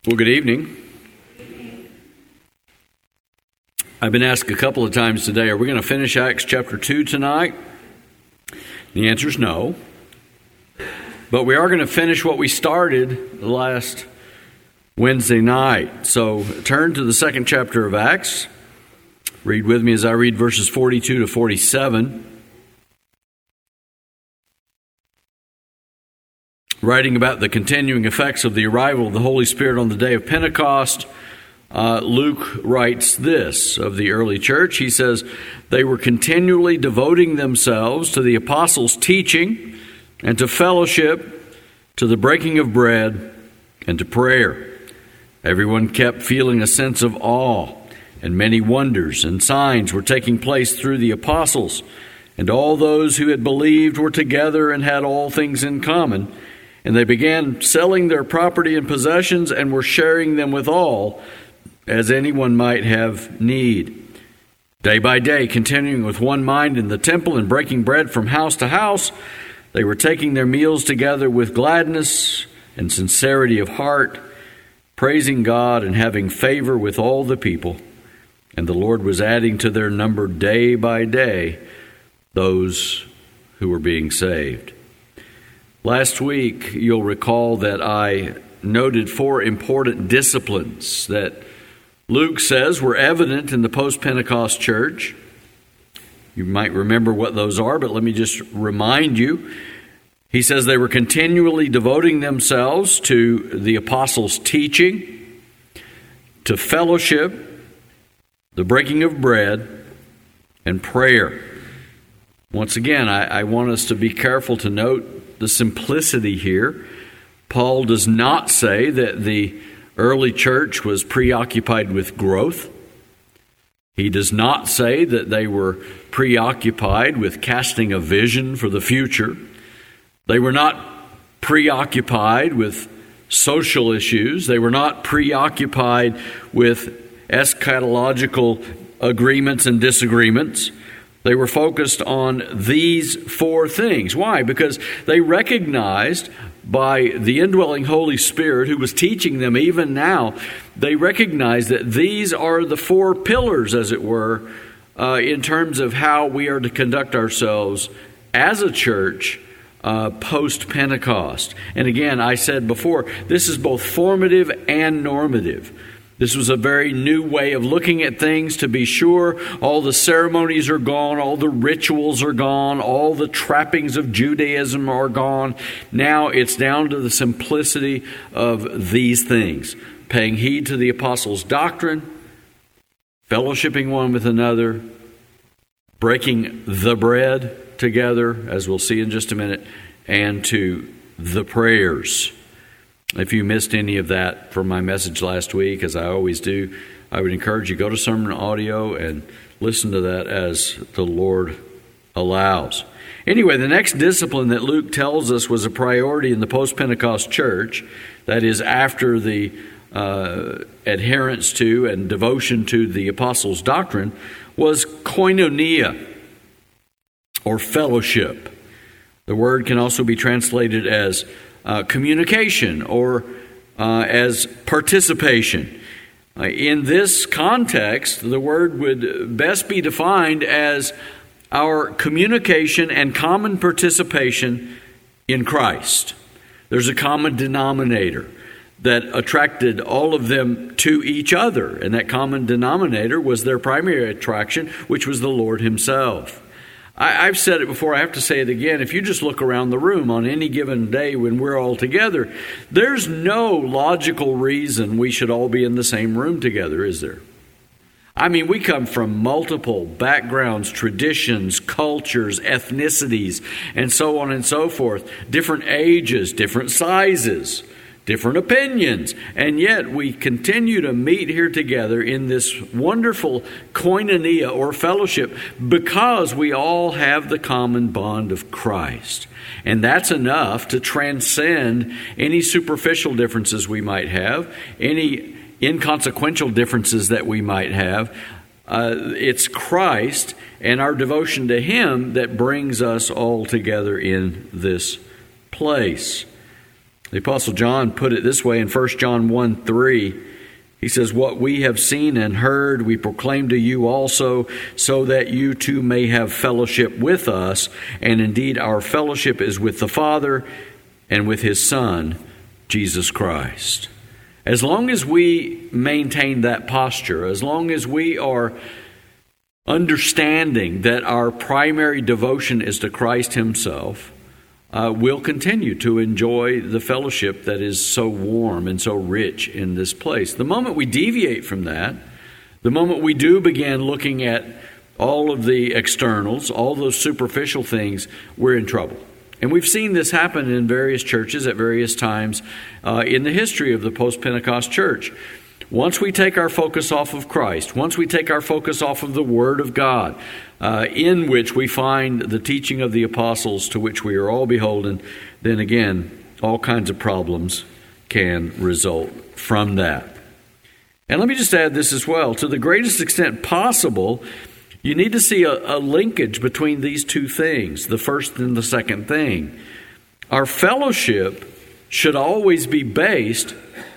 Well, good evening. I've been asked a couple of times today, are we going to finish Acts chapter 2 tonight? The answer is no. But we are going to finish what we started last Wednesday night. So turn to the second chapter of Acts. Read with me as I read verses 42 to 47. Writing about the continuing effects of the arrival of the Holy Spirit on the day of Pentecost, Luke writes this of the early church. He says, they were continually devoting themselves to the apostles' teaching and to fellowship, to the breaking of bread, and to prayer. Everyone kept feeling a sense of awe, and many wonders and signs were taking place through the apostles. And all those who had believed were together and had all things in common. And they began selling their property and possessions and were sharing them with all, as anyone might have need. Day by day, continuing with one mind in the temple and breaking bread from house to house, they were taking their meals together with gladness and sincerity of heart, praising God and having favor with all the people. And the Lord was adding to their number day by day those who were being saved. Last week, you'll recall that I noted 4 important disciplines that Luke says were evident in the post-Pentecost church. You might remember what those are, but let me just remind you. He says they were continually devoting themselves to the apostles' teaching, to fellowship, the breaking of bread, and prayer. Once again, I want us to be careful to note the simplicity here. Paul does not say that the early church was preoccupied with growth. He does not say that they were preoccupied with casting a vision for the future. They were not preoccupied with social issues. They were not preoccupied with eschatological agreements and disagreements. They were focused on these 4 things. Why? Because they recognized by the indwelling Holy Spirit who was teaching them even now, they recognized that these are the 4 pillars, as it were, in terms of how we are to conduct ourselves as a church post-Pentecost. And again, I said before, this is both formative and normative. This was a very new way of looking at things, to be sure. All the ceremonies are gone, all the rituals are gone, all the trappings of Judaism are gone. Now it's down to the simplicity of these things. Paying heed to the apostles' doctrine, fellowshipping one with another, breaking the bread together, as we'll see in just a minute, and to the prayers. If you missed any of that from my message last week, as I always do, I would encourage you, go to sermon audio and listen to that as the Lord allows. Anyway, the next discipline that Luke tells us was a priority in the post-Pentecost church, that is after the adherence to and devotion to the apostles' doctrine, was koinonia, or fellowship. The word can also be translated as communication or as participation. In this context, the word would best be defined as our communication and common participation in Christ. There's a common denominator that attracted all of them to each other, and that common denominator was their primary attraction, which was the Lord Himself. I've said it before, I have to say it again. If you just look around the room on any given day when we're all together, there's no logical reason we should all be in the same room together, is there? I mean, we come from multiple backgrounds, traditions, cultures, ethnicities, and so on and so forth. Different ages, different sizes, different opinions, and yet we continue to meet here together in this wonderful koinonia or fellowship because we all have the common bond of Christ. And that's enough to transcend any superficial differences we might have, any inconsequential differences that we might have. It's Christ and our devotion to Him that brings us all together in this place. The Apostle John put it this way in 1 John 1:3. He says, "What we have seen and heard, we proclaim to you also, so that you too may have fellowship with us. And indeed, our fellowship is with the Father and with His Son, Jesus Christ." As long as we maintain that posture, as long as we are understanding that our primary devotion is to Christ Himself, we'll continue to enjoy the fellowship that is so warm and so rich in this place. The moment we deviate from that, the moment we do begin looking at all of the externals, all those superficial things, we're in trouble. And we've seen this happen in various churches at various times in the history of the post-Pentecost church. Once we take our focus off of Christ, once we take our focus off of the Word of God, in which we find the teaching of the apostles to which we are all beholden, then again, all kinds of problems can result from that. And let me just add this as well. To the greatest extent possible, you need to see a linkage between these two things, the first and the second thing. Our fellowship should always be based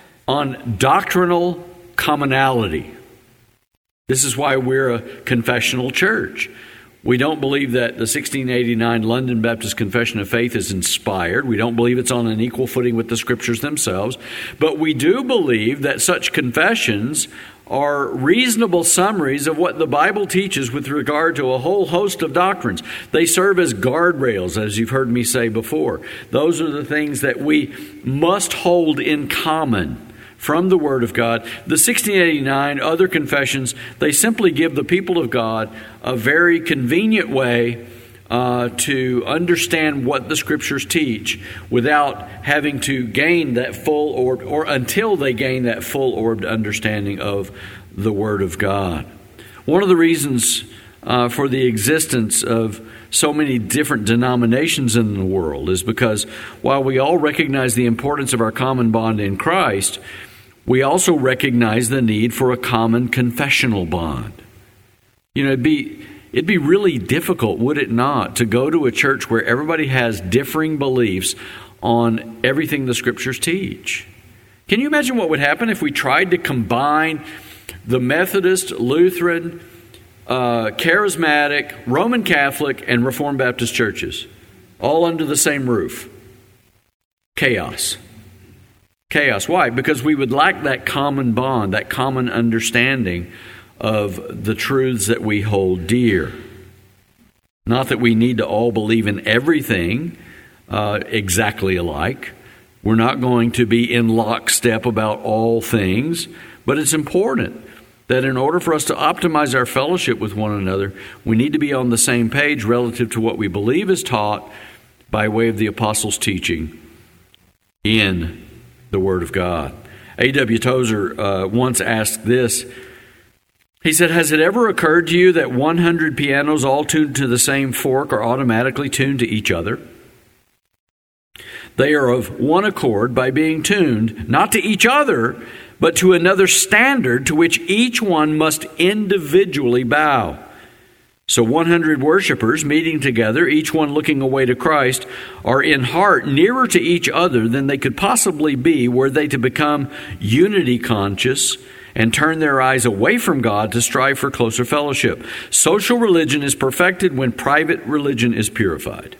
on doctrinal commonality. This is why we're a confessional church. We don't believe that the 1689 London Baptist Confession of Faith is inspired. We don't believe it's on an equal footing with the Scriptures themselves. But we do believe that such confessions are reasonable summaries of what the Bible teaches with regard to a whole host of doctrines. They serve as guardrails, as you've heard me say before. Those are the things that we must hold in common from the Word of God. The 1689 other confessions, they simply give the people of God a very convenient way to understand what the Scriptures teach without having to gain that full or until they gain that full-orbed understanding of the Word of God. One of the reasons for the existence of so many different denominations in the world is because while we all recognize the importance of our common bond in Christ, we also recognize the need for a common confessional bond. You know, it'd be really difficult, would it not, to go to a church where everybody has differing beliefs on everything the Scriptures teach. Can you imagine what would happen if we tried to combine the Methodist, Lutheran, Charismatic, Roman Catholic, and Reformed Baptist churches all under the same roof? Chaos. Chaos. Why? Because we would lack that common bond, that common understanding of the truths that we hold dear. Not that we need to all believe in everything exactly alike. We're not going to be in lockstep about all things, but it's important that in order for us to optimize our fellowship with one another, we need to be on the same page relative to what we believe is taught by way of the apostles' teaching in the Word of God. A.W. Tozer once asked this. He said, "Has it ever occurred to you that 100 pianos all tuned to the same fork are automatically tuned to each other? They are of one accord by being tuned, not to each other, but to another standard to which each one must individually bow. So 100 worshipers meeting together, each one looking away to Christ, are in heart nearer to each other than they could possibly be were they to become unity conscious and turn their eyes away from God to strive for closer fellowship. Social religion is perfected when private religion is purified."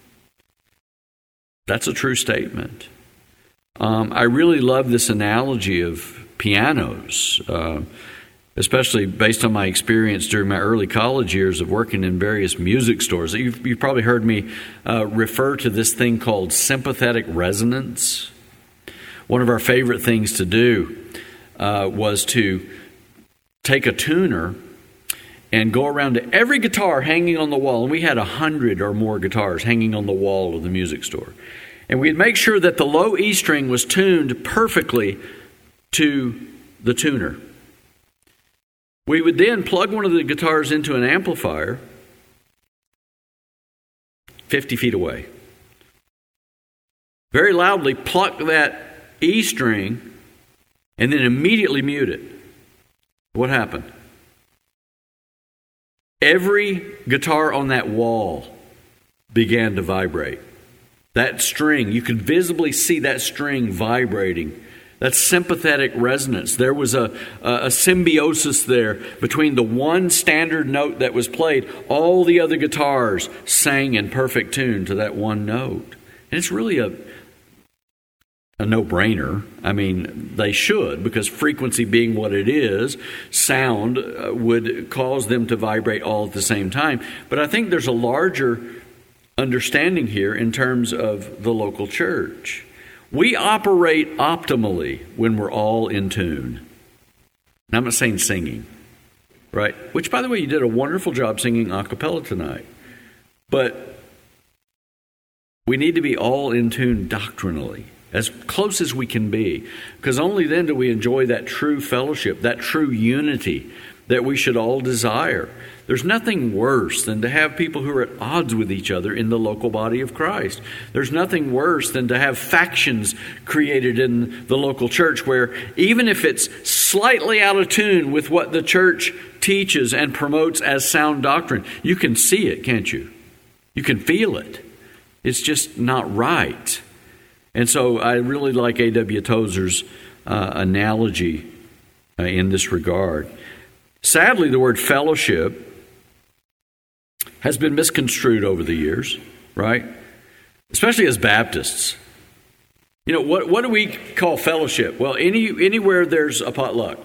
That's a true statement. I really love this analogy of pianos, especially based on my experience during my early college years of working in various music stores. You've probably heard me refer to this thing called sympathetic resonance. One of our favorite things to do was to take a tuner and go around to every guitar hanging on the wall. And we had 100 or more guitars hanging on the wall of the music store. And we'd make sure that the low E string was tuned perfectly to the tuner. We would then plug one of the guitars into an amplifier 50 feet away. Very loudly pluck that E string and then immediately mute it. What happened? Every guitar on that wall began to vibrate. That string, you could visibly see that string vibrating. That's sympathetic resonance. There was a symbiosis there between the one standard note that was played. All the other guitars sang in perfect tune to that one note. And it's really a no-brainer. I mean, they should, because frequency being what it is, sound would cause them to vibrate all at the same time. But I think there's a larger understanding here in terms of the local church. We operate optimally when we're all in tune. Now, I'm not saying singing, right? Which, by the way, you did a wonderful job singing a cappella tonight. But we need to be all in tune doctrinally, as close as we can be, because only then do we enjoy that true fellowship, that true unity that we should all desire. There's nothing worse than to have people who are at odds with each other in the local body of Christ. There's nothing worse than to have factions created in the local church where even if it's slightly out of tune with what the church teaches and promotes as sound doctrine, you can see it, can't you? You can feel it. It's just not right. And so I really like A.W. Tozer's analogy in this regard. Sadly, the word fellowship has been misconstrued over the years, right? Especially as Baptists. You know, what do we call fellowship? Well, anywhere there's a potluck.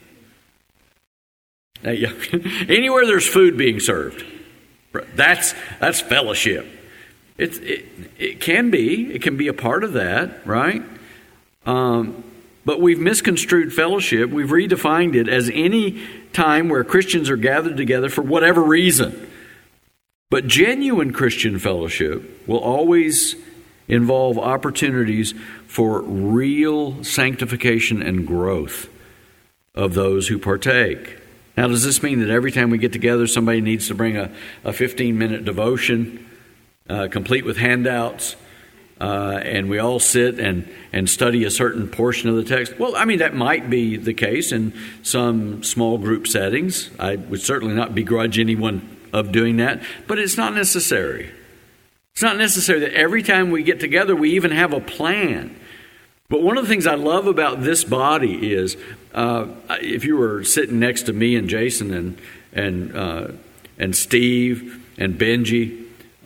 Anywhere there's food being served. That's fellowship. It can be a part of that, right? But we've misconstrued fellowship. We've redefined it as any time where Christians are gathered together for whatever reason. But genuine Christian fellowship will always involve opportunities for real sanctification and growth of those who partake. Now, does this mean that every time we get together, somebody needs to bring a 15-minute devotion, complete with handouts, and we all sit and study a certain portion of the text? Well, I mean, that might be the case in some small group settings. I would certainly not begrudge anyone of doing that, but it's not necessary. It's not necessary that every time we get together, we even have a plan. But one of the things I love about this body is, if you were sitting next to me and Jason and Steve and Benji,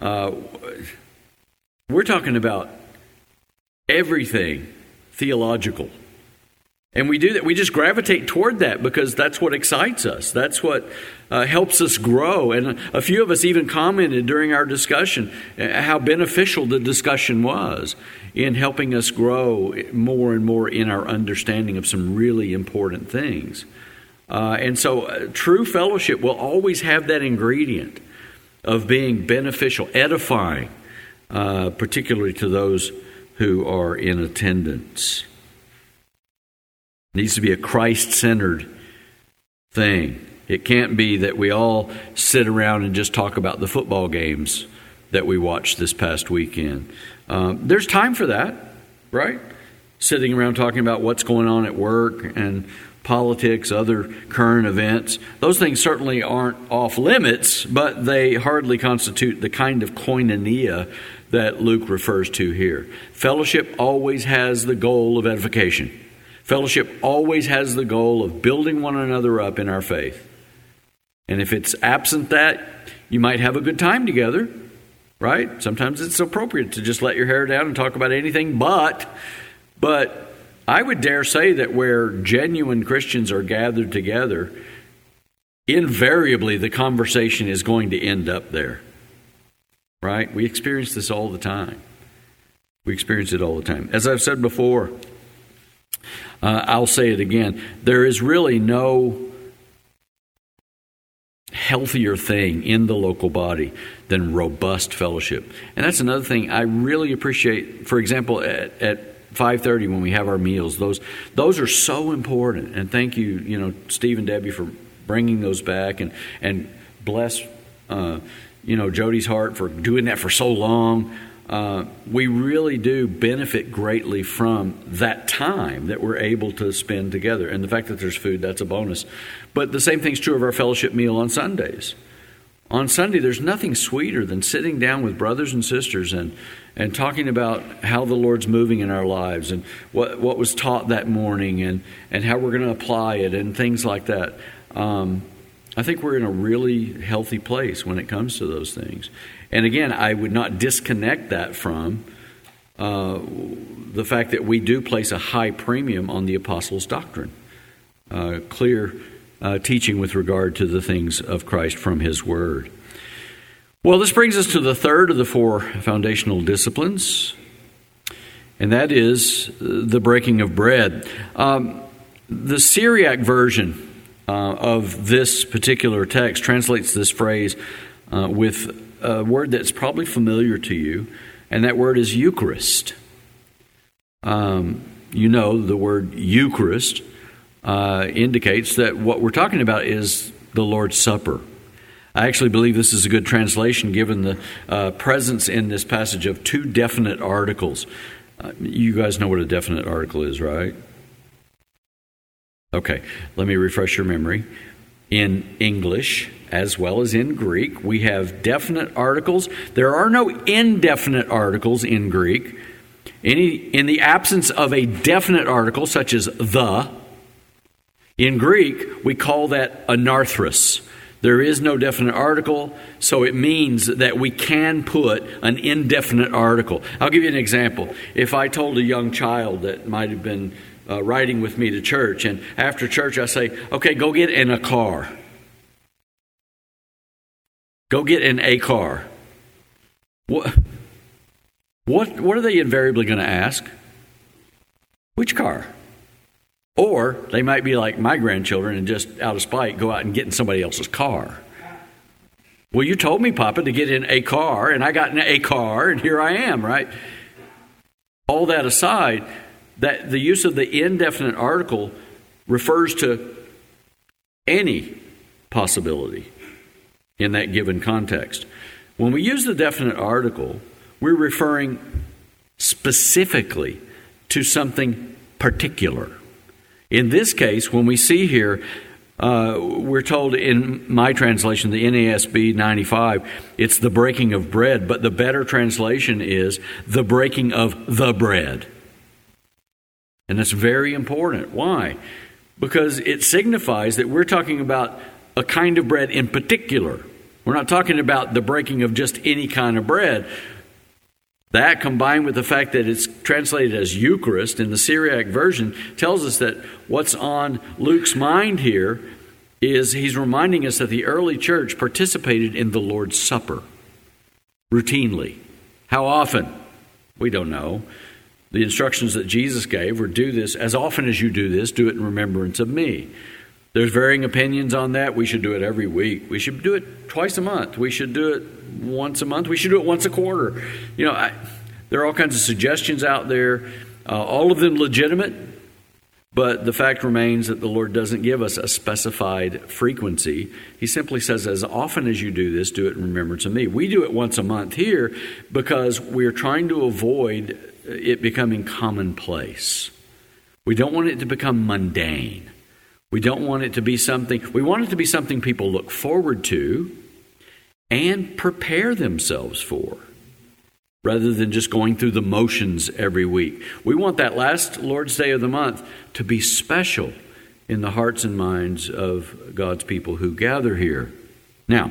we're talking about everything theological. And we do that. We just gravitate toward that because that's what excites us. That's what helps us grow. And a few of us even commented during our discussion how beneficial the discussion was in helping us grow more and more in our understanding of some really important things. And so true fellowship will always have that ingredient of being beneficial, edifying, particularly to those who are in attendance. It needs to be a Christ-centered thing. It can't be that we all sit around and just talk about the football games that we watched this past weekend. There's time for that, right? Sitting around talking about what's going on at work and politics, other current events. Those things certainly aren't off limits, but they hardly constitute the kind of koinonia that Luke refers to here. Fellowship always has the goal of edification. Fellowship always has the goal of building one another up in our faith. And if it's absent that, you might have a good time together, right? Sometimes it's appropriate to just let your hair down and talk about anything, but I would dare say that where genuine Christians are gathered together, invariably the conversation is going to end up there, right? We experience this all the time. We experience it all the time. As I've said before, I'll say it again. There is really no healthier thing in the local body than robust fellowship. And that's another thing I really appreciate. For example, at 5:30 when we have our meals, those are so important. And thank you, Steve and Debbie for bringing those back, and bless, Jody's heart for doing that for so long. We really do benefit greatly from that time that we're able to spend together. And the fact that there's food, that's a bonus. But the same thing's true of our fellowship meal on Sundays. On Sunday, there's nothing sweeter than sitting down with brothers and sisters and talking about how the Lord's moving in our lives and what was taught that morning and how we're going to apply it and things like that. I think we're in a really healthy place when it comes to those things. And again, I would not disconnect that from the fact that we do place a high premium on the apostles' doctrine. Clear teaching with regard to the things of Christ from His Word. Well, this brings us to the third of the four foundational disciplines, and that is the breaking of bread. The Syriac version of this particular text translates this phrase with a word that's probably familiar to you, and that word is Eucharist. You know, the word Eucharist indicates that what we're talking about is the Lord's Supper. I actually believe this is a good translation given the presence in this passage of two definite articles. You guys know what a definite article is, right? Okay, let me refresh your memory. In English, as well as in Greek, we have definite articles. There are no indefinite articles in Greek. In the absence of a definite article, such as the, in Greek, we call that anarthros. There is no definite article, so it means that we can put an indefinite article. I'll give you an example. If I told a young child that might have been riding with me to church, and after church I say, okay, go get in a car. Go get in a car. What are they invariably going to ask? Which car? Or they might be like my grandchildren and just out of spite go out and get in somebody else's car. Well, you told me, Papa, to get in a car, and I got in a car, and here I am, right? All that aside, that the use of the indefinite article refers to any possibility in that given context. When we use the definite article, we're referring specifically to something particular. In this case, when we see here, we're told in my translation, the NASB 95, it's the breaking of bread, but the better translation is the breaking of the bread. And that's very important. Why? Because it signifies that we're talking about a kind of bread in particular. We're not talking about the breaking of just any kind of bread. That, combined with the fact that it's translated as Eucharist in the Syriac version, tells us that what's on Luke's mind here is he's reminding us that the early church participated in the Lord's Supper routinely. How often? We don't know. The instructions that Jesus gave were do this, as often as you do this, do it in remembrance of me. There's varying opinions on that. We should do it every week. We should do it twice a month. We should do it once a month. We should do it once a quarter. There are all kinds of suggestions out there, all of them legitimate, but the fact remains that the Lord doesn't give us a specified frequency. He simply says, as often as you do this, do it in remembrance of me. We do it once a month here because we're trying to avoid it becoming commonplace. We don't want it to become mundane. We don't want it to be something, we want it to be something people look forward to and prepare themselves for, rather than just going through the motions every week. We want that last Lord's Day of the month to be special in the hearts and minds of God's people who gather here. Now,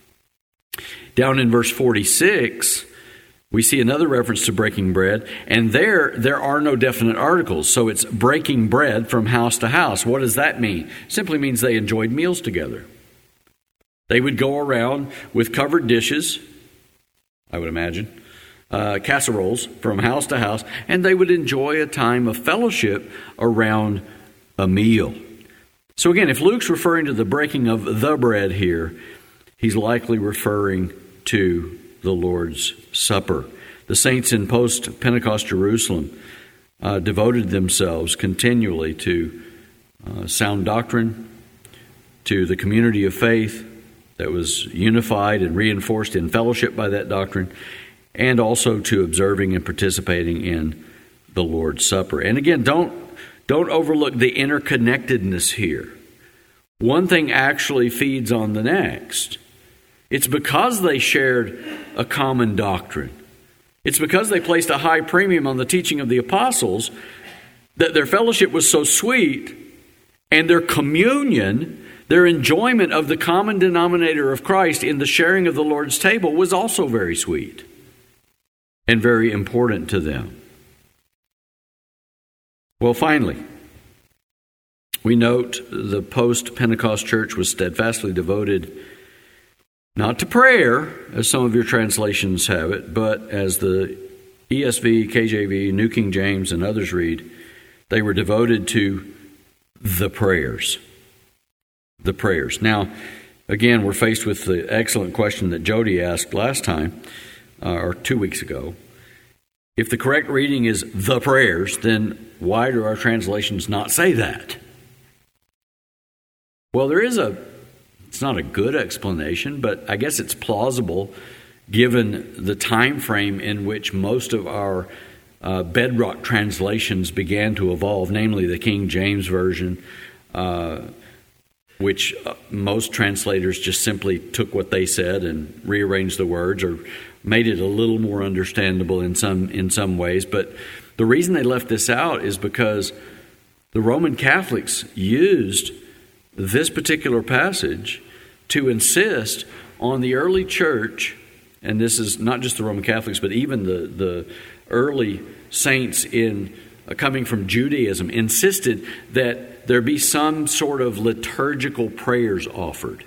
down in verse 46, we see another reference to breaking bread, and there are no definite articles, so it's breaking bread from house to house. What does that mean? It simply means they enjoyed meals together. They would go around with covered dishes, I would imagine, casseroles from house to house, and they would enjoy a time of fellowship around a meal. So again, if Luke's referring to the breaking of the bread here, he's likely referring to the Lord's Supper. The saints in post-Pentecost Jerusalem devoted themselves continually to sound doctrine, to the community of faith that was unified and reinforced in fellowship by that doctrine, and also to observing and participating in the Lord's Supper. And again, don't overlook the interconnectedness here. One thing actually feeds on the next. It's because they shared a common doctrine. It's because they placed a high premium on the teaching of the apostles that their fellowship was so sweet, and their communion, their enjoyment of the common denominator of Christ in the sharing of the Lord's table was also very sweet and very important to them. Well, finally, we note the post-Pentecost church was steadfastly devoted not to prayer, as some of your translations have it, but as the ESV, KJV, New King James, and others read, they were devoted to the prayers. The prayers. Now, again, we're faced with the excellent question that Jody asked last time, or 2 weeks ago. If the correct reading is the prayers, then why do our translations not say that? Well, it's not a good explanation, but I guess it's plausible given the time frame in which most of our bedrock translations began to evolve, namely the King James Version, which most translators just simply took what they said and rearranged the words or made it a little more understandable in some ways. But the reason they left this out is because the Roman Catholics used this particular passage to insist on the early church, and this is not just the Roman Catholics, but even the early saints in coming from Judaism, insisted that there be some sort of liturgical prayers offered.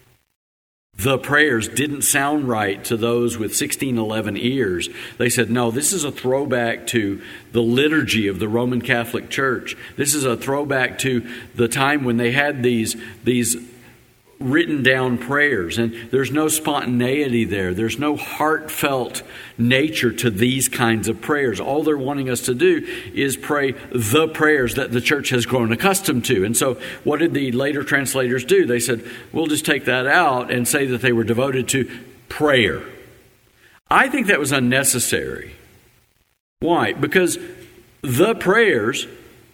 The prayers didn't sound right to those with 1611 ears. They said, no, this is a throwback to the liturgy of the Roman Catholic Church. This is a throwback to the time when they had these written down prayers, and there's no spontaneity there. There's no heartfelt nature to these kinds of prayers. All they're wanting us to do is pray the prayers that the church has grown accustomed to. And so what did the later translators do? They said, we'll just take that out and say that they were devoted to prayer. I think that was unnecessary. Why? Because the prayers,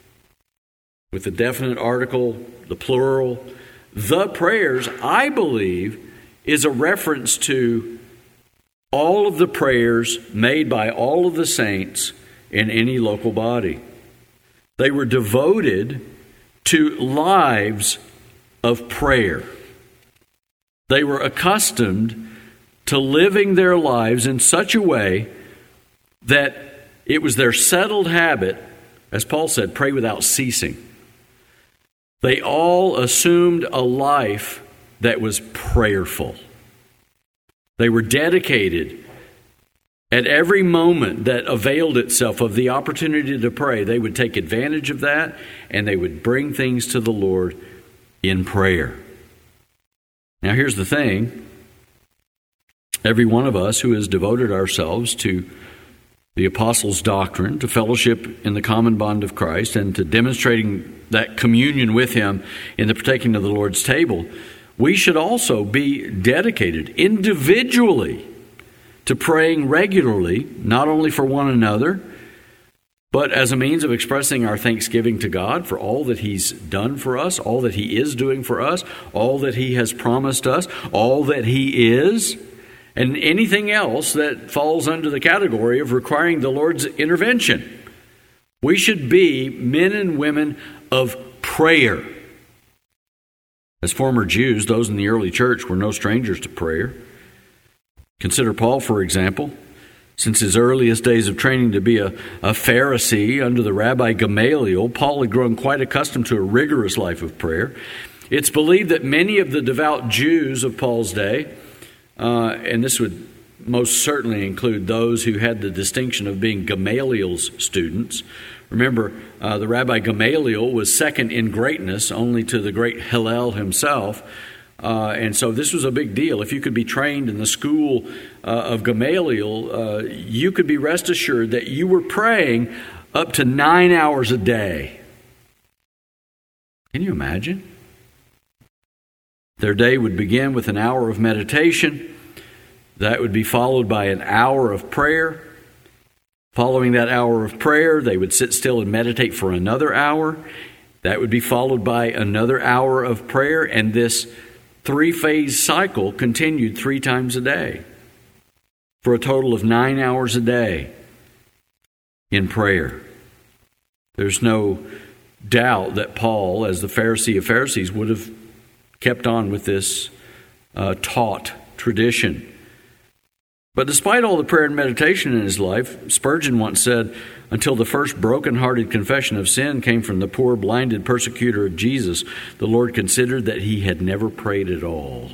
with the definite article, the plural, the prayers, I believe, is a reference to all of the prayers made by all of the saints in any local body. They were devoted to lives of prayer. They were accustomed to living their lives in such a way that it was their settled habit, as Paul said, pray without ceasing. They all assumed a life that was prayerful. They were dedicated at every moment that availed itself of the opportunity to pray. They would take advantage of that, and they would bring things to the Lord in prayer. Now, here's the thing. Every one of us who has devoted ourselves to the apostles' doctrine, to fellowship in the common bond of Christ, and to demonstrating that communion with Him in the partaking of the Lord's table, we should also be dedicated individually to praying regularly, not only for one another, but as a means of expressing our thanksgiving to God for all that He's done for us, all that He is doing for us, all that He has promised us, all that He is, and anything else that falls under the category of requiring the Lord's intervention. We should be men and women of prayer. As former Jews, those in the early church were no strangers to prayer. Consider Paul, for example. Since his earliest days of training to be a Pharisee under the Rabbi Gamaliel, Paul had grown quite accustomed to a rigorous life of prayer. It's believed that many of the devout Jews of Paul's day, and this would most certainly include those who had the distinction of being Gamaliel's students. Remember, the Rabbi Gamaliel was second in greatness only to the great Hillel himself. And so this was a big deal. If you could be trained in the school of Gamaliel, you could be rest assured that you were praying up to 9 hours a day. Can you imagine? Their day would begin with an hour of meditation. That would be followed by an hour of prayer. Following that hour of prayer, they would sit still and meditate for another hour. That would be followed by another hour of prayer, and this 3-phase cycle continued 3 times a day for a total of 9 hours a day in prayer. There's no doubt that Paul, as the Pharisee of Pharisees, would have kept on with this taught tradition. But despite all the prayer and meditation in his life, Spurgeon once said, until the first broken-hearted confession of sin came from the poor, blinded persecutor of Jesus, the Lord considered that he had never prayed at all.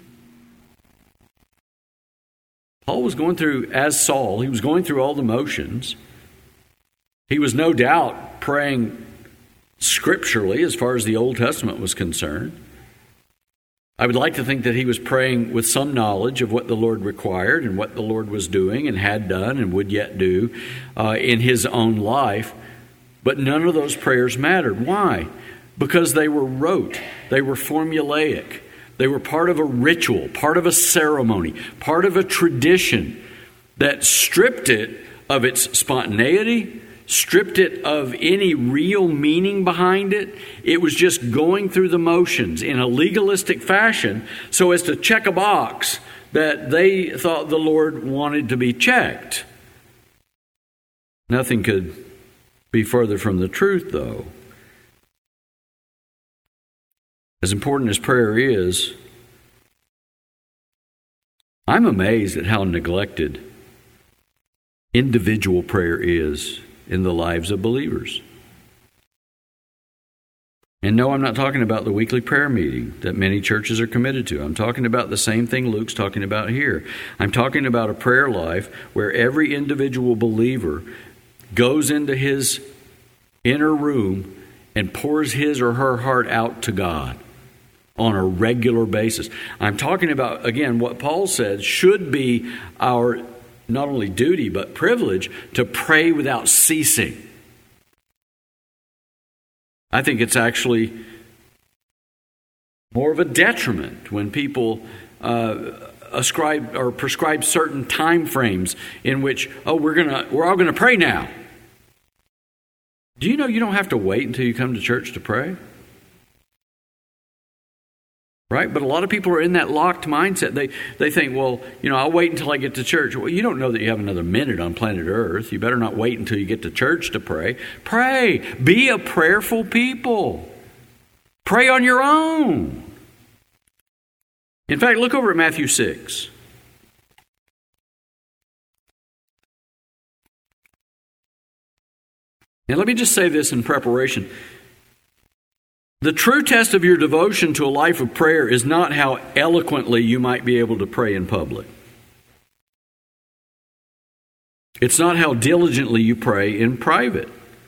Paul was going through, as Saul, he was going through all the motions. He was no doubt praying scripturally as far as the Old Testament was concerned. I would like to think that he was praying with some knowledge of what the Lord required and what the Lord was doing and had done and would yet do in his own life. But none of those prayers mattered. Why? Because they were rote. They were formulaic. They were part of a ritual, part of a ceremony, part of a tradition that stripped it of its spontaneity, stripped it of any real meaning behind it. It was just going through the motions in a legalistic fashion so as to check a box that they thought the Lord wanted to be checked. Nothing could be further from the truth, though. As important as prayer is, I'm amazed at how neglected individual prayer is in the lives of believers. And no, I'm not talking about the weekly prayer meeting that many churches are committed to. I'm talking about the same thing Luke's talking about here. I'm talking about a prayer life where every individual believer goes into his inner room and pours his or her heart out to God on a regular basis. I'm talking about, again, what Paul said should be our not only duty, but privilege to pray without ceasing. I think it's actually more of a detriment when people ascribe or prescribe certain time frames in which, we're all gonna pray now. Do you know you don't have to wait until you come to church to pray? Right? But a lot of people are in that locked mindset. They think, I'll wait until I get to church. Well, you don't know that you have another minute on planet Earth. You better not wait until you get to church to pray. Pray. Be a prayerful people. Pray on your own. In fact, look over at Matthew 6. And let me just say this in preparation. The true test of your devotion to a life of prayer is not how eloquently you might be able to pray in public. It's not how diligently you pray in private.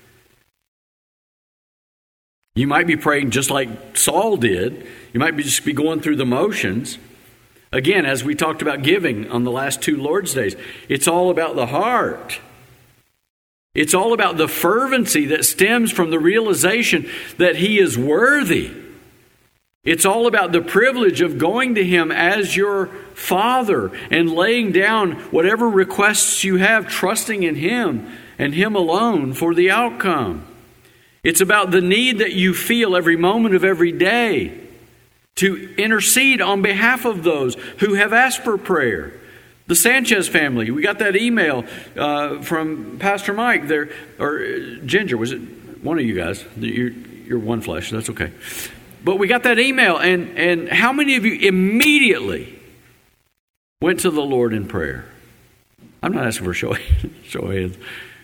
You might be praying just like Saul did. You might just be going through the motions. Again, as we talked about giving on the last 2 Lord's Days, it's all about the heart. It's all about the fervency that stems from the realization that He is worthy. It's all about the privilege of going to Him as your Father and laying down whatever requests you have, trusting in Him and Him alone for the outcome. It's about the need that you feel every moment of every day to intercede on behalf of those who have asked for prayer. The Sanchez family, we got that email from Pastor Mike there, or Ginger, was it one of you guys? You're one flesh, that's okay. But we got that email, and how many of you immediately went to the Lord in prayer? I'm not asking for show of hands.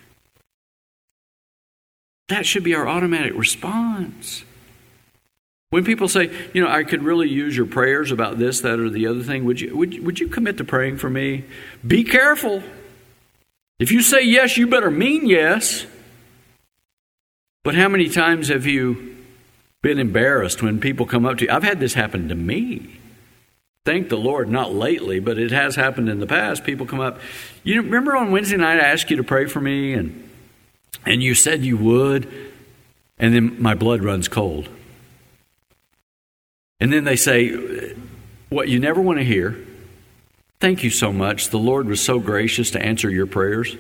That should be our automatic response. When people say, I could really use your prayers about this, that, or the other thing, would you commit to praying for me? Be careful. If you say yes, you better mean yes. But how many times have you been embarrassed when people come up to you? I've had this happen to me. Thank the Lord, not lately, but it has happened in the past. People come up. You remember on Wednesday night I asked you to pray for me, and you said you would, and then my blood runs cold. And then they say, what you never want to hear, thank you so much. The Lord was so gracious to answer your prayers.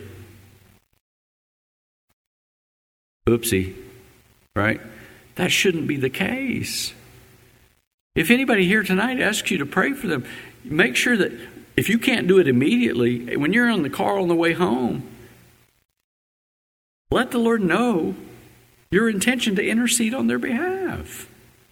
Oopsie, right? That shouldn't be the case. If anybody here tonight asks you to pray for them, make sure that if you can't do it immediately, when you're on the car on the way home, let the Lord know your intention to intercede on their behalf.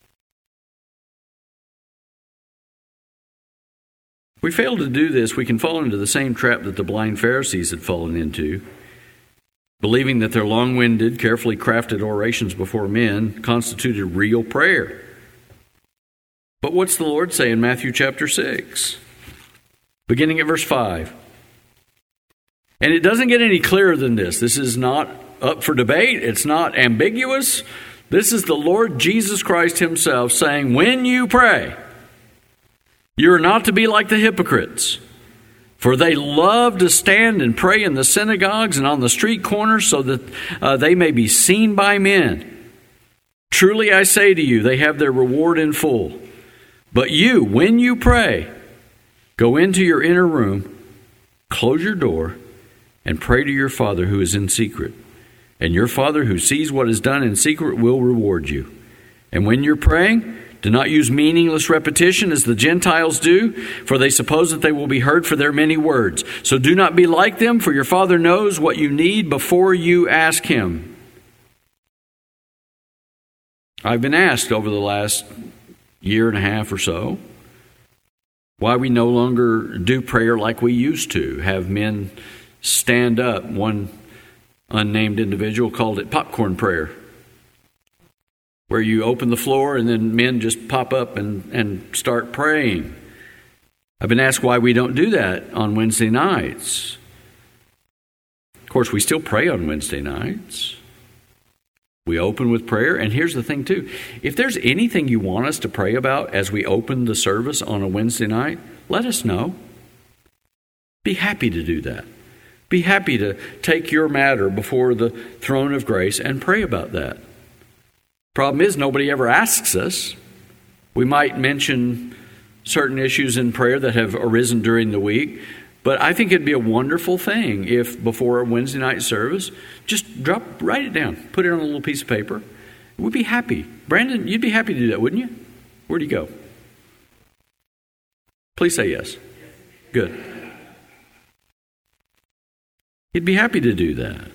If we fail to do this, we can fall into the same trap that the blind Pharisees had fallen into, believing that their long-winded, carefully crafted orations before men constituted real prayer. But what's the Lord say in Matthew chapter 6? Beginning at verse 5. And it doesn't get any clearer than this. This is not up for debate. It's not ambiguous. This is the Lord Jesus Christ himself saying, when you pray, you are not to be like the hypocrites, for they love to stand and pray in the synagogues and on the street corners so that they may be seen by men. Truly I say to you, they have their reward in full. But you, when you pray, go into your inner room, close your door, and pray to your Father who is in secret. And your Father who sees what is done in secret will reward you. And when you're praying, do not use meaningless repetition as the Gentiles do, for they suppose that they will be heard for their many words. So do not be like them, for your Father knows what you need before you ask him. I've been asked over the last year and a half or so why we no longer do prayer like we used to, have men stand up. One unnamed individual called it popcorn prayer, where you open the floor and then men just pop up and start praying. I've been asked why we don't do that on Wednesday nights. Of course, we still pray on Wednesday nights. We open with prayer. And here's the thing, too. If there's anything you want us to pray about as we open the service on a Wednesday night, let us know. Be happy to do that. Be happy to take your matter before the throne of grace and pray about that. Problem is, nobody ever asks us. We might mention certain issues in prayer that have arisen during the week, but I think it'd be a wonderful thing if before a Wednesday night service, just write it down, put it on a little piece of paper. We'd be happy. Brandon, you'd be happy to do that, wouldn't you? Where'd you go? Please say yes. Good. You'd be happy to do that.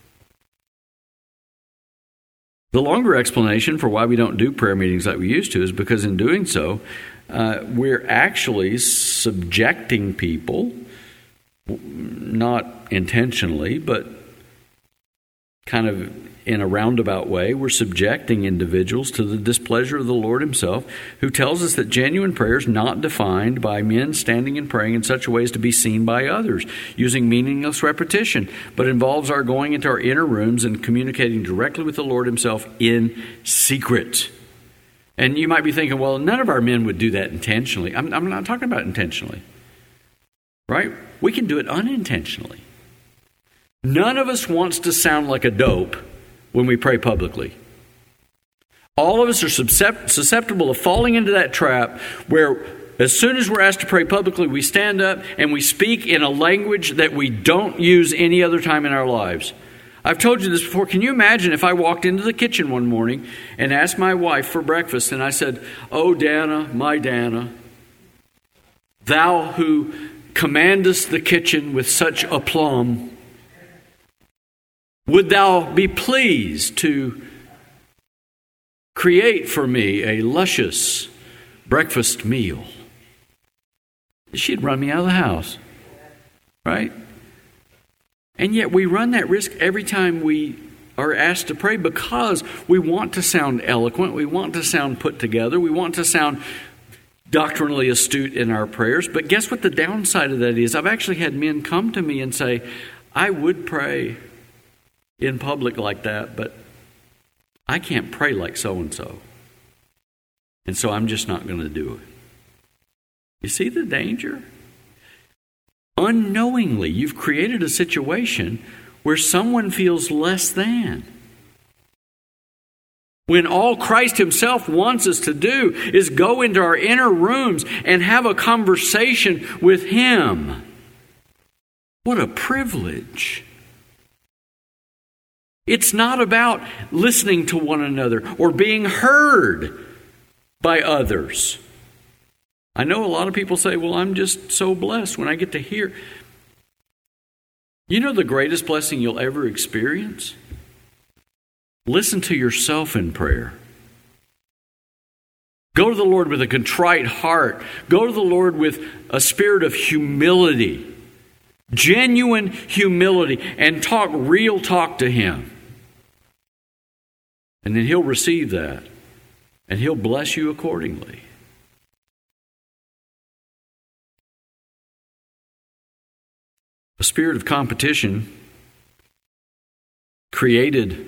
The longer explanation for why we don't do prayer meetings like we used to is because in doing so, we're actually subjecting people, not intentionally, but kind of in a roundabout way, we're subjecting individuals to the displeasure of the Lord himself, who tells us that genuine prayer is not defined by men standing and praying in such a way as to be seen by others, using meaningless repetition, but involves our going into our inner rooms and communicating directly with the Lord himself in secret. And you might be thinking, well, none of our men would do that intentionally. I'm not talking about intentionally, right? We can do it unintentionally. None of us wants to sound like a dope when we pray publicly. All of us are susceptible of falling into that trap where as soon as we're asked to pray publicly, we stand up and we speak in a language that we don't use any other time in our lives. I've told you this before. Can you imagine if I walked into the kitchen one morning and asked my wife for breakfast and I said, "Oh, Dana, my Dana, thou who commandest the kitchen with such aplomb, would thou be pleased to create for me a luscious breakfast meal?" She'd run me out of the house, right? And yet we run that risk every time we are asked to pray because we want to sound eloquent, we want to sound put together, we want to sound doctrinally astute in our prayers. But guess what the downside of that is? I've actually had men come to me and say, "I would pray in public like that, but I can't pray like so-and-so. And so I'm just not going to do it." You see the danger? Unknowingly, you've created a situation where someone feels less than. When all Christ himself wants us to do is go into our inner rooms and have a conversation with him. What a privilege. It's not about listening to one another or being heard by others. I know a lot of people say, well, I'm just so blessed when I get to hear. You know the greatest blessing you'll ever experience? Listen to yourself in prayer. Go to the Lord with a contrite heart. Go to the Lord with a spirit of humility, genuine humility, and talk real talk to Him. And then He'll receive that, and He'll bless you accordingly. A spirit of competition created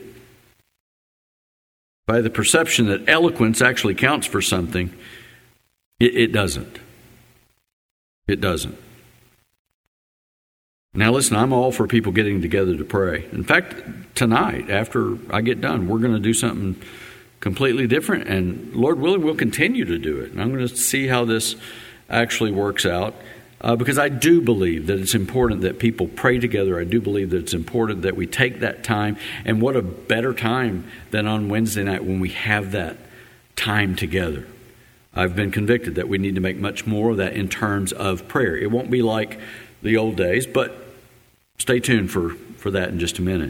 by the perception that eloquence actually counts for something, it doesn't. It doesn't. Now listen, I'm all for people getting together to pray. In fact, tonight, after I get done, we're going to do something completely different, and Lord willing, we'll continue to do it. And I'm going to see how this actually works out. Because I do believe that it's important that people pray together. I do believe that it's important that we take that time. And what a better time than on Wednesday night when we have that time together. I've been convicted that we need to make much more of that in terms of prayer. It won't be like the old days, but stay tuned for that in just a minute.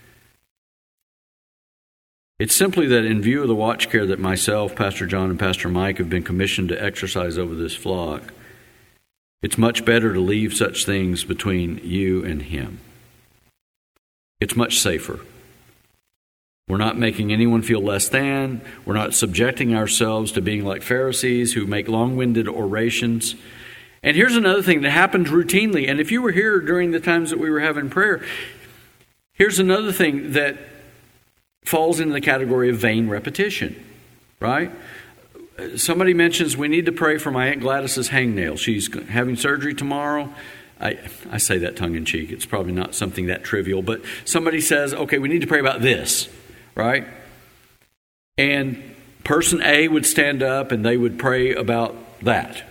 It's simply that in view of the watch care that myself, Pastor John, and Pastor Mike have been commissioned to exercise over this flock, it's much better to leave such things between you and Him. It's much safer. We're not making anyone feel less than. We're not subjecting ourselves to being like Pharisees who make long-winded orations. And here's another thing that happens routinely. And if you were here during the times that we were having prayer, here's another thing that falls into the category of vain repetition, right? Somebody mentions we need to pray for my Aunt Gladys's hangnail. She's having surgery tomorrow. I say that tongue-in-cheek. It's probably not something that trivial. But somebody says, okay, we need to pray about this, right? And person A would stand up and they would pray about that.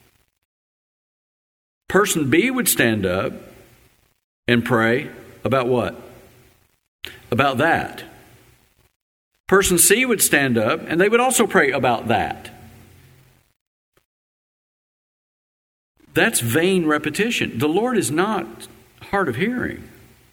Person B would stand up and pray about what? About that. Person C would stand up, and they would also pray about that. That's vain repetition. The Lord is not hard of hearing.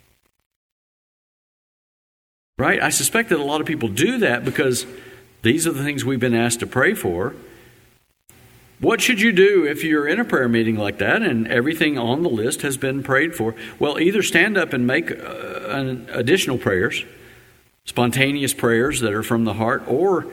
Right? I suspect that a lot of people do that because these are the things we've been asked to pray for. What should you do if you're in a prayer meeting like that and everything on the list has been prayed for? Well, either stand up and make additional prayers, spontaneous prayers that are from the heart, or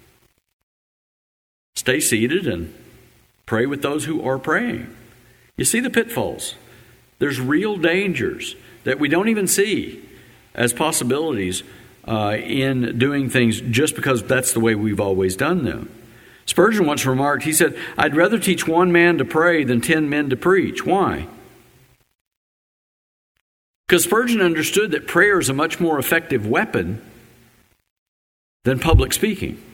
stay seated and pray with those who are praying. You see the pitfalls. There's real dangers that we don't even see as possibilities in doing things just because that's the way we've always done them. Spurgeon once remarked, he said, I'd rather teach one man to pray than 10 men to preach. Why? Because Spurgeon understood that prayer is a much more effective weapon than public speaking.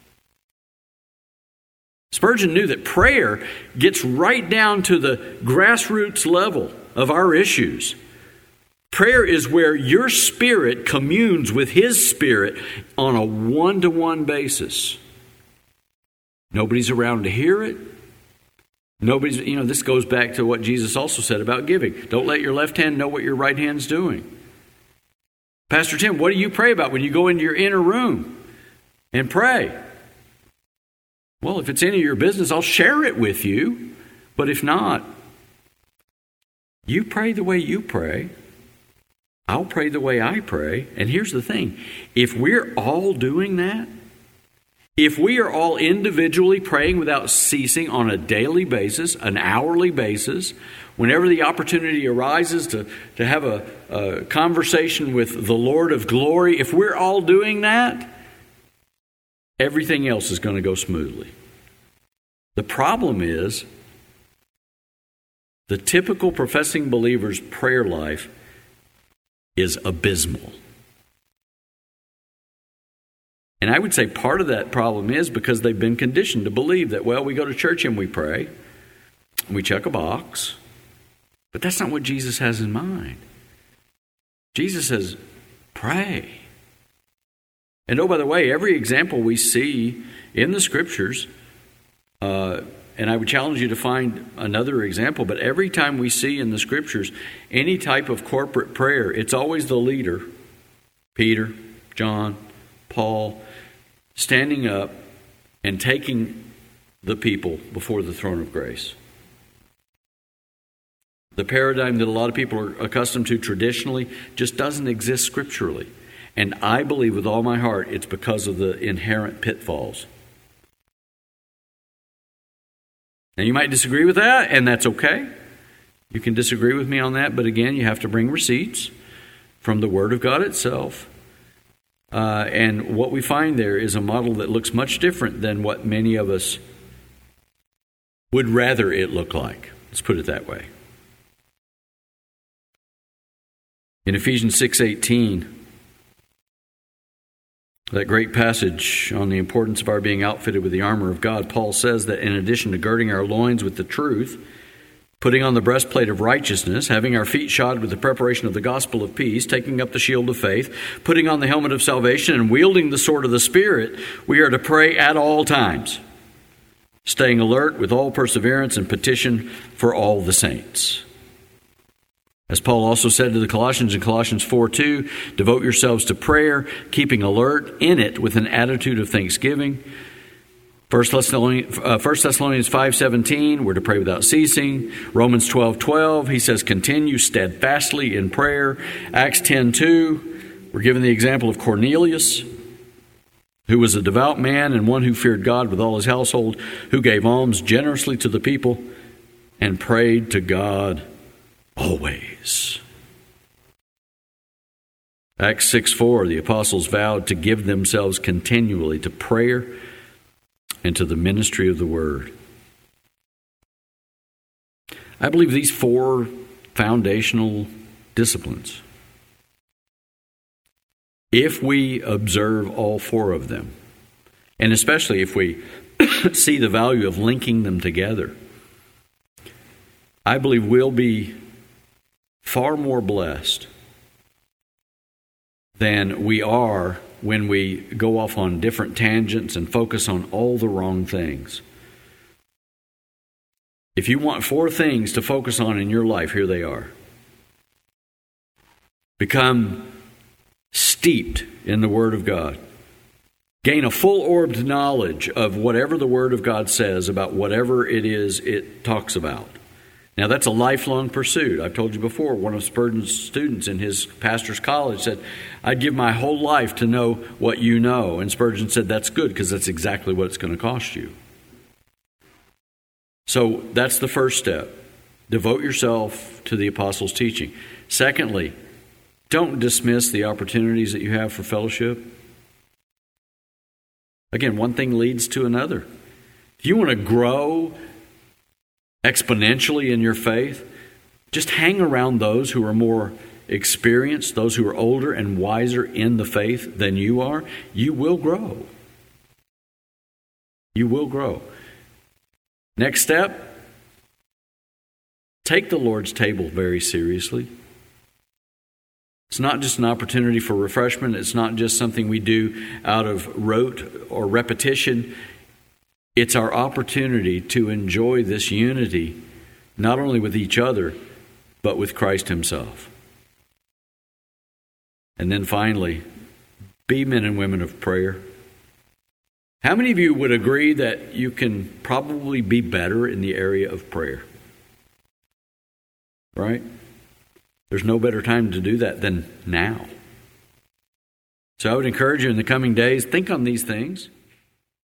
Spurgeon knew that prayer gets right down to the grassroots level of our issues. Prayer is where your spirit communes with His Spirit on a one-to-one basis. Nobody's around to hear it. This goes back to what Jesus also said about giving. Don't let your left hand know what your right hand's doing. Pastor Tim, what do you pray about when you go into your inner room and pray? Well, if it's any of your business, I'll share it with you. But if not, you pray the way you pray. I'll pray the way I pray. And here's the thing. If we're all doing that, if we are all individually praying without ceasing on a daily basis, an hourly basis, whenever the opportunity arises to have a conversation with the Lord of glory, if we're all doing that, everything else is going to go smoothly. The problem is the typical professing believer's prayer life is abysmal. And I would say part of that problem is because they've been conditioned to believe that, well, we go to church and we pray, we check a box. But that's not what Jesus has in mind. Jesus says, pray. And oh, by the way, every example we see in the Scriptures And I would challenge you to find another example, but every time we see in the Scriptures any type of corporate prayer, it's always the leader, Peter, John, Paul, standing up and taking the people before the throne of grace. The paradigm that a lot of people are accustomed to traditionally just doesn't exist scripturally. And I believe with all my heart it's because of the inherent pitfalls. Now, you might disagree with that, and that's okay. You can disagree with me on that, but again, you have to bring receipts from the Word of God itself. And what we find there is a model that looks much different than what many of us would rather it look like. Let's put it that way. In Ephesians 6:18, that great passage on the importance of our being outfitted with the armor of God, Paul says that in addition to girding our loins with the truth, putting on the breastplate of righteousness, having our feet shod with the preparation of the gospel of peace, taking up the shield of faith, putting on the helmet of salvation, and wielding the sword of the Spirit, we are to pray at all times, staying alert with all perseverance and petition for all the saints. As Paul also said to the Colossians in Colossians 4:2, devote yourselves to prayer, keeping alert in it with an attitude of thanksgiving. 1 Thessalonians 5:17, we're to pray without ceasing. Romans 12:12, he says, continue steadfastly in prayer. Acts 10:2, we're given the example of Cornelius, who was a devout man and one who feared God with all his household, who gave alms generously to the people and prayed to God always. Acts 6:4, the apostles vowed to give themselves continually to prayer and to the ministry of the word. I believe these four foundational disciplines, if we observe all four of them, and especially if we see the value of linking them together, I believe we'll be far more blessed than we are when we go off on different tangents and focus on all the wrong things. If you want four things to focus on in your life, here they are. Become steeped in the Word of God. Gain a full-orbed knowledge of whatever the Word of God says about whatever it is it talks about. Now, that's a lifelong pursuit. I've told you before, one of Spurgeon's students in his pastor's college said, I'd give my whole life to know what you know. And Spurgeon said, that's good, because that's exactly what it's going to cost you. So that's the first step. Devote yourself to the apostles' teaching. Secondly, don't dismiss the opportunities that you have for fellowship. Again, one thing leads to another. If you want to grow exponentially in your faith, just hang around those who are more experienced, those who are older and wiser in the faith than you are. You will grow. You will grow. Next step, take the Lord's table very seriously. It's not just an opportunity for refreshment. It's not just something we do out of rote or repetition. It's our opportunity to enjoy this unity, not only with each other, but with Christ himself. And then finally, be men and women of prayer. How many of you would agree that you can probably be better in the area of prayer? Right? There's no better time to do that than now. So I would encourage you in the coming days, think on these things.